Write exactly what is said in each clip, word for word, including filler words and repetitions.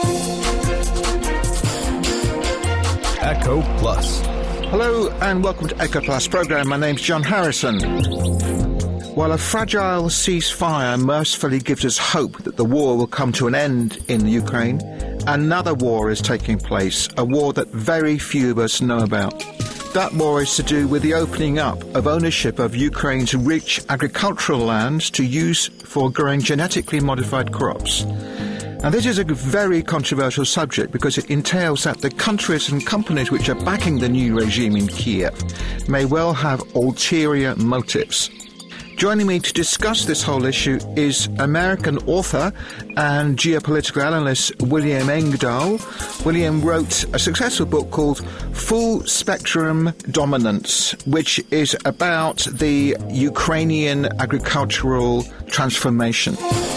Echo Plus. Hello and welcome to Echo Plus programme. My name's John Harrison. While a fragile ceasefire mercifully gives us hope that the war will come to an end in Ukraine, another war is taking place, a war that very few of us know about. That war is to do with the opening up of ownership of Ukraine's rich agricultural lands to use for growing genetically modified crops. Now, this is a very controversial subject because it entails that the countries and companies which are backing the new regime in Kiev may well have ulterior motives. Joining me to discuss this whole issue is American author and geopolitical analyst William Engdahl. William wrote a successful book called Full Spectrum Dominance, which is about the Ukrainian agricultural transformation.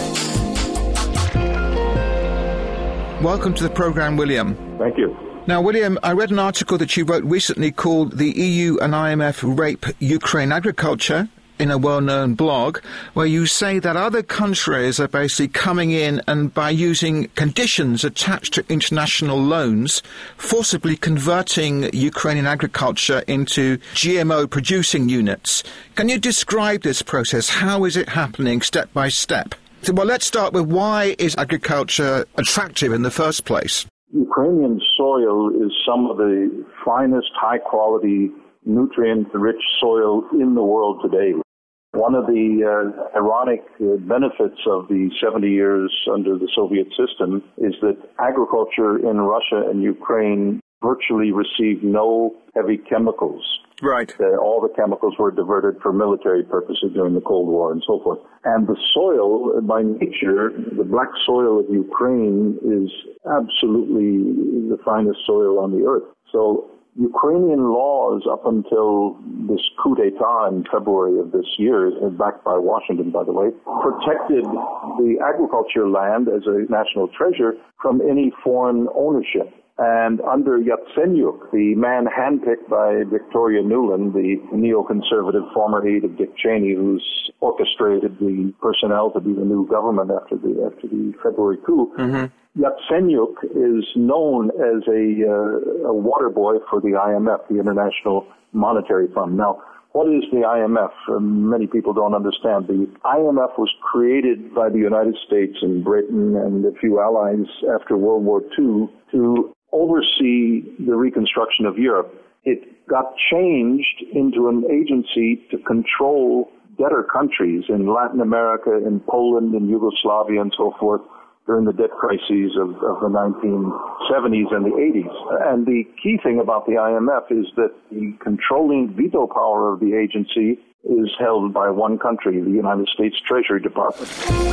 Welcome to the programme, William. Thank you. Now, William, I read an article that you wrote recently called The E U and I M F Rape Ukraine Agriculture in a well-known blog, where you say that other countries are basically coming in and by using conditions attached to international loans, forcibly converting Ukrainian agriculture into G M O producing units. Can you describe this process? How is it happening step by step? So, well, let's start with why is agriculture attractive in the first place? Ukrainian soil is some of the finest, high-quality, nutrient-rich soil in the world today. One of the uh, ironic uh, benefits of the seventy years under the Soviet system is that agriculture in Russia and Ukraine virtually received no heavy chemicals. Right. Uh, all the chemicals were diverted for military purposes during the Cold War and so forth. And the soil, by nature, the black soil of Ukraine is absolutely the finest soil on the earth. So Ukrainian laws up until this coup d'etat in February of this year, backed by Washington, by the way, protected the agriculture land as a national treasure from any foreign ownership. And under Yatsenyuk, the man handpicked by Victoria Nuland, the neoconservative former aide of Dick Cheney, who's orchestrated the personnel to be the new government after the after the February coup, mm-hmm. Yatsenyuk is known as a, uh, a water boy for the I M F, the International Monetary Fund. Now, what is the I M F? Um, many people don't understand. The I M F was created by the United States and Britain and a few allies after World War Two to oversee the reconstruction of Europe. It got changed into an agency to control debtor countries in Latin America, in Poland, in Yugoslavia, and so forth during the debt crises of, of the nineteen seventies and the eighties. And the key thing about the I M F is that the controlling veto power of the agency is held by one country, the United States Treasury Department.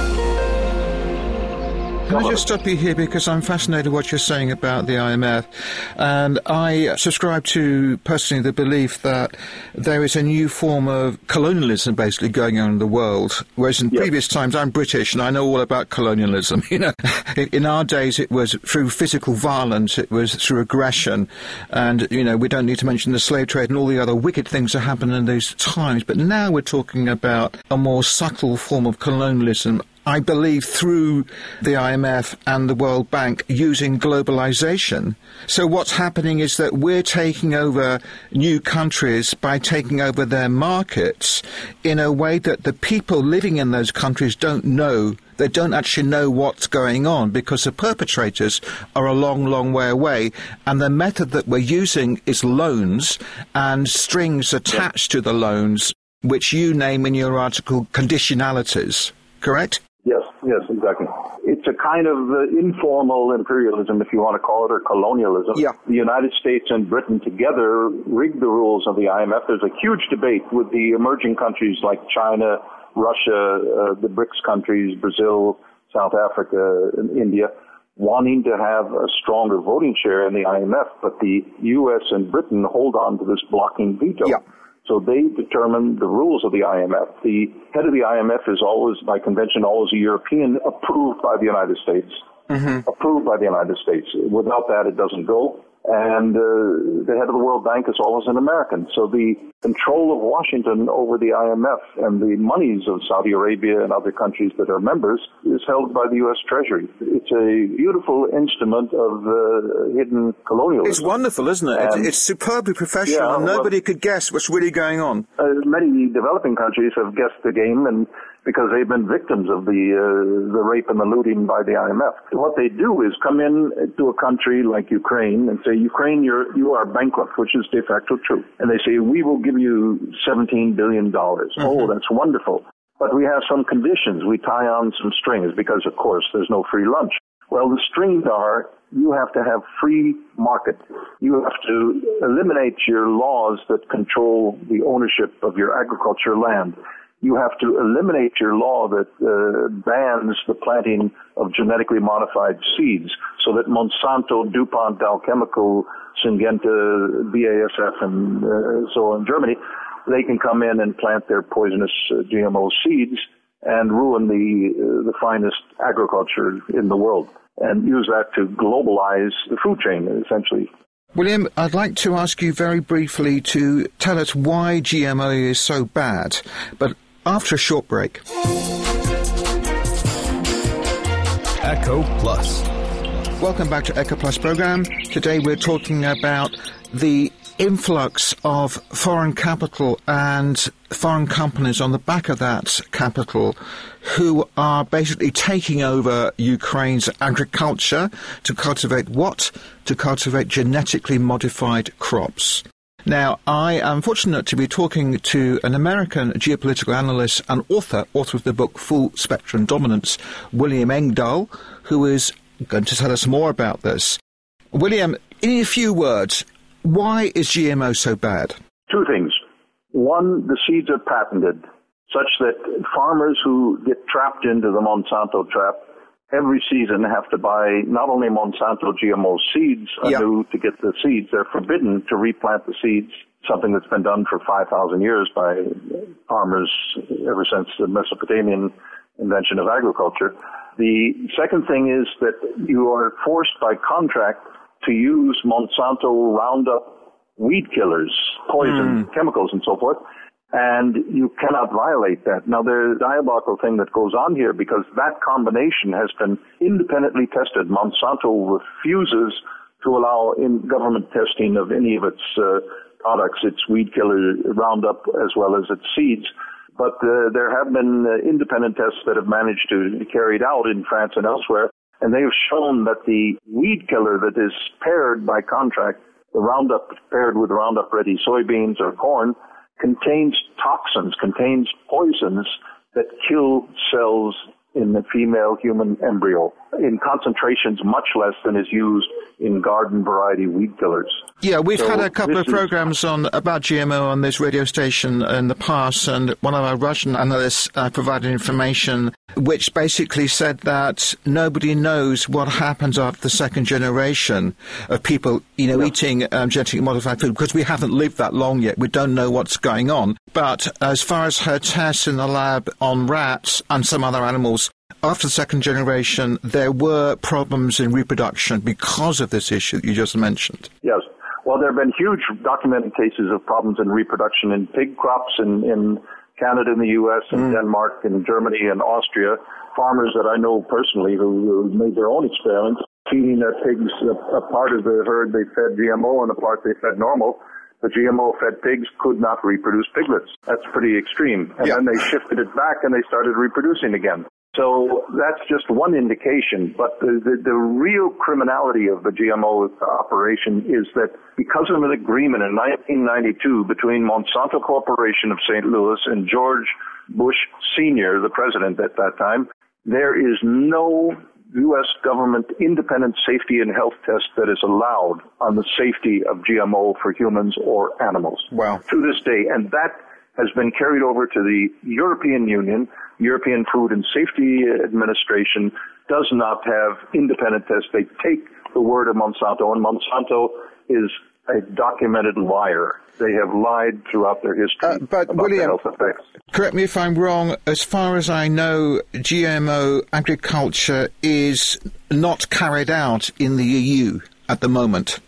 Can I just stop you here because I'm fascinated what you're saying about the I M F, and I subscribe to personally the belief that there is a new form of colonialism basically going on in the world, whereas in yes. previous times, I'm British and I know all about colonialism. You know, in our days it was through physical violence, it was through aggression, and you know we don't need to mention the slave trade and all the other wicked things that happened in those times. But now we're talking about a more subtle form of colonialism, I believe, through the I M F and the World Bank using globalization. So what's happening is that we're taking over new countries by taking over their markets in a way that the people living in those countries don't know. They don't actually know what's going on because the perpetrators are a long, long way away. And the method that we're using is loans and strings attached to the loans, which you name in your article conditionalities. Correct? Yes, yes, exactly. It's a kind of uh, informal imperialism, if you want to call it, or colonialism. Yeah. The United States and Britain together rigged the rules of the I M F. There's a huge debate with the emerging countries like China, Russia, uh, the BRICS countries, Brazil, South Africa, and India, wanting to have a stronger voting share in the I M F, but the U S and Britain hold on to this blocking veto. Yeah. So they determine the rules of the I M F. The head of the I M F is always, by convention, always a European, approved by the United States. Mm-hmm. Approved by the United States. Without that, it doesn't go. And uh, the head of the World Bank is always an American. So the control of Washington over the I M F and the monies of Saudi Arabia and other countries that are members is held by the U S Treasury. It's a beautiful instrument of uh, hidden colonialism. It's wonderful, isn't it? And it's superbly professional, yeah, and nobody well, could guess what's really going on. Uh, many developing countries have guessed the game, and because they've been victims of the uh, the rape and the looting by the I M F. What they do is come in to a country like Ukraine and say, Ukraine, you're, you are bankrupt, which is de facto true. And they say, we will give you seventeen billion dollars. Mm-hmm. Oh, that's wonderful. But we have some conditions. We tie on some strings because, of course, there's no free lunch. Well, the strings are, you have to have free market. You have to eliminate your laws that control the ownership of your agriculture land. You have to eliminate your law that uh, bans the planting of genetically modified seeds so that Monsanto, DuPont, Dow Chemical, Syngenta, B A S F, and uh, so on in Germany, they can come in and plant their poisonous uh, G M O seeds and ruin the uh, the finest agriculture in the world and use that to globalize the food chain, essentially. William, I'd like to ask you very briefly to tell us why G M O is so bad, but after a short break. Echo Plus. Welcome back to Echo Plus program. Today we're talking about the influx of foreign capital and foreign companies on the back of that capital who are basically taking over Ukraine's agriculture to cultivate what? To cultivate genetically modified crops. Now, I am fortunate to be talking to an American geopolitical analyst and author, author of the book Full Spectrum Dominance, William Engdahl, who is going to tell us more about this. William, in a few words, why is G M O so bad? Two things. One, the seeds are patented, such that farmers who get trapped into the Monsanto trap every season have to buy not only Monsanto G M O seeds anew yep. to get the seeds. They're forbidden to replant the seeds, something that's been done for five thousand years by farmers ever since the Mesopotamian invention of agriculture. The second thing is that you are forced by contract to use Monsanto Roundup weed killers, poison, mm. chemicals, and so forth. And you cannot violate that. Now, there's a diabolical thing that goes on here because that combination has been independently tested. Monsanto refuses to allow in government testing of any of its uh, products, its weed killer Roundup, as well as its seeds. But uh, there have been uh, independent tests that have managed to be carried out in France and elsewhere, and they have shown that the weed killer that is paired by contract, the Roundup paired with Roundup-ready soybeans or corn, contains toxins, contains poisons that kill cells in the female human embryo in concentrations much less than is used in garden variety weed killers. Yeah, we've so had a couple of is... programs on about G M O on this radio station in the past, and one of our Russian analysts uh, provided information which basically said that nobody knows what happens after the second generation of people, you know, yeah. eating um, genetically modified food, because we haven't lived that long yet. We don't know what's going on. But as far as her tests in the lab on rats and some other animals, after the second generation, there were problems in reproduction because of this issue that you just mentioned. Yes. Well, there have been huge documented cases of problems in reproduction in pig crops in, in Canada, in the U S, and mm. Denmark, and Germany, and Austria. Farmers that I know personally who, who made their own experiments, feeding their pigs a, a part of the herd they fed G M O and a part they fed normal. The G M O-fed pigs could not reproduce piglets. That's pretty extreme. And yeah. then they shifted it back and they started reproducing again. So that's just one indication, but the, the, the real criminality of the G M O operation is that because of an agreement in nineteen ninety-two between Monsanto Corporation of Saint Louis and George Bush Senior, the president at that time, there is no U S government independent safety and health test that is allowed on the safety of G M O for humans or animals. Wow. To this day, and that has been carried over to the European Union. European Food and Safety Administration does not have independent tests. They take the word of Monsanto, and Monsanto is a documented liar. They have lied throughout their history uh, but about William, the health effects. Correct me if I'm wrong, as far as I know, G M O agriculture is not carried out in the E U at the moment.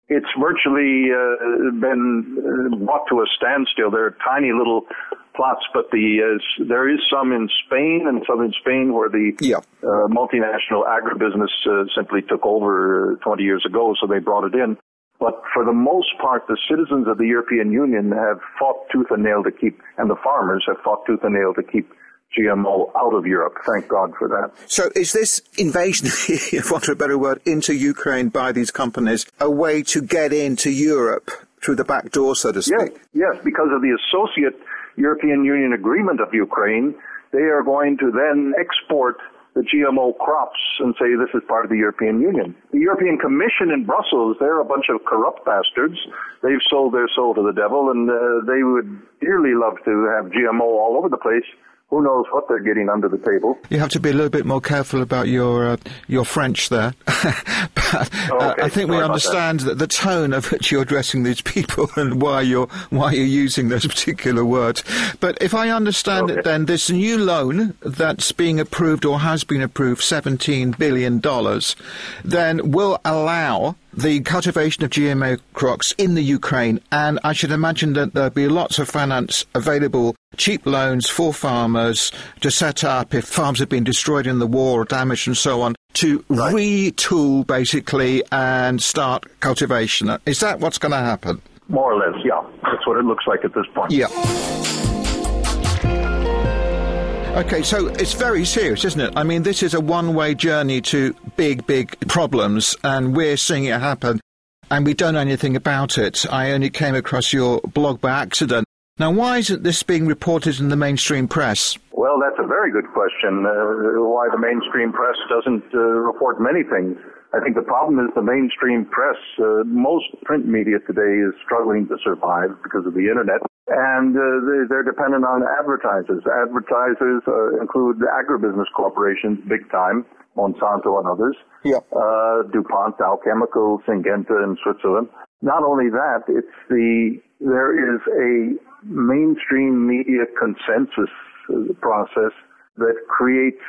it's virtually uh, been brought to a standstill. There are tiny little plots, but the uh, there is some in Spain and southern Spain where the yeah. uh, multinational agribusiness uh, simply took over twenty years ago, so they brought it in. But for the most part, the citizens of the European Union have fought tooth and nail to keep, and the farmers have fought tooth and nail to keep G M O out of Europe. Thank God for that. So is this invasion, if want a better word, into Ukraine by these companies a way to get into Europe through the back door, so to speak? Yes, yes, because of the associate European Union agreement of Ukraine, they are going to then export the G M O crops and say this is part of the European Union. The European Commission in Brussels, they're a bunch of corrupt bastards. They've sold their soul to the devil, and uh, they would dearly love to have G M O all over the place. Who knows what they're getting under the table. You have to be a little bit more careful about your uh, your French there. But uh, okay, I think we understand that. the tone of which you're addressing these people and why you're why you're using those particular words. But if I understand okay. it, then this new loan that's being approved or has been approved, seventeen billion dollars, then will allow the cultivation of G M O crops in the Ukraine, and I should imagine that there'll be lots of finance available, cheap loans for farmers to set up if farms have been destroyed in the war or damaged and so on, to right. retool basically and start cultivation. Is that what's going to happen? More or less, yeah. That's what it looks like at this point. Yeah. Okay, so it's very serious, isn't it? I mean, this is a one-way journey to big, big problems, and we're seeing it happen, and we don't know anything about it. I only came across your blog by accident. Now, why isn't this being reported in the mainstream press? Well, that's a very good question, uh, why the mainstream press doesn't uh, report many things. I think the problem is the mainstream press. Uh, most print media today is struggling to survive because of the internet, and uh, they're dependent on advertisers. Advertisers uh, include agribusiness corporations, big time, Monsanto and others, yeah. uh, DuPont, Dow Chemical, Syngenta in Switzerland. Not only that, it's the there is a mainstream media consensus process that creates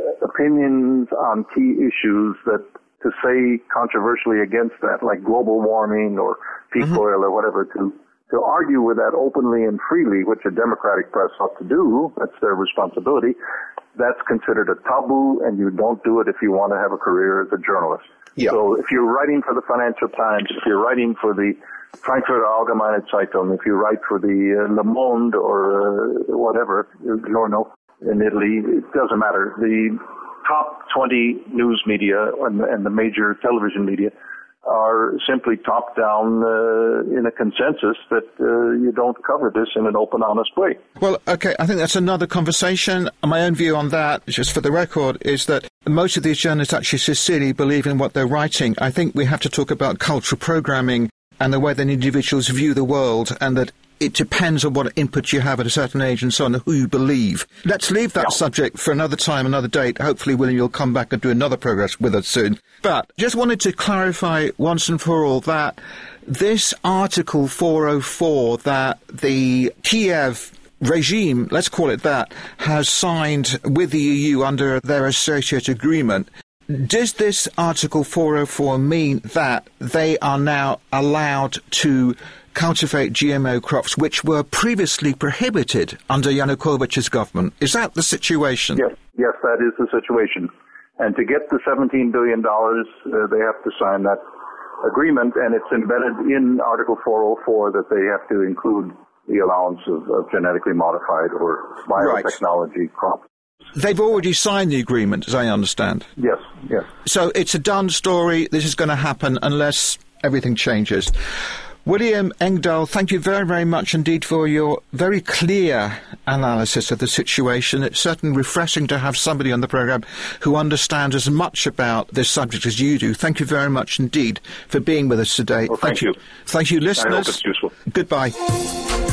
opinions on key issues that, to say controversially against that, like global warming or peak mm-hmm. oil or whatever, to, to argue with that openly and freely, which a democratic press ought to do, that's their responsibility, that's considered a taboo, and you don't do it if you want to have a career as a journalist. Yeah. So if you're writing for the Financial Times, if you're writing for the Frankfurter Allgemeine Zeitung, if you write for the uh, Le Monde or uh, whatever, Giorno in Italy, it doesn't matter. The top twenty news media and, and the major television media are simply top-down uh, in a consensus that uh, you don't cover this in an open, honest way. Well, okay, I think that's another conversation. My own view on that, just for the record, is that most of these journalists actually sincerely believe in what they're writing. I think we have to talk about cultural programming and the way that individuals view the world, and that it depends on what input you have at a certain age and so on, who you believe. Let's leave that yeah. subject for another time, another date. Hopefully, William, you'll come back and do another progress with us soon. But just wanted to clarify once and for all that this Article four oh four that the Kiev regime, let's call it that, has signed with the E U under their associate agreement, does this Article four oh four mean that they are now allowed to cultivate G M O crops which were previously prohibited under Yanukovych's government? Is that the situation? Yes, yes, that is the situation. And to get the seventeen billion dollars, uh, they have to sign that agreement, and it's embedded in Article four oh four that they have to include the allowance of, of genetically modified or biotechnology right. crops. They've already signed the agreement, as I understand. Yes, yes. So it's a done story. This is going to happen unless everything changes. William Engdahl, thank you very, very much indeed for your very clear analysis of the situation. It's certainly refreshing to have somebody on the programme who understands as much about this subject as you do. Thank you very much indeed for being with us today. Well, thank, thank you. you. Thank you, listeners. I hope it's useful. Goodbye.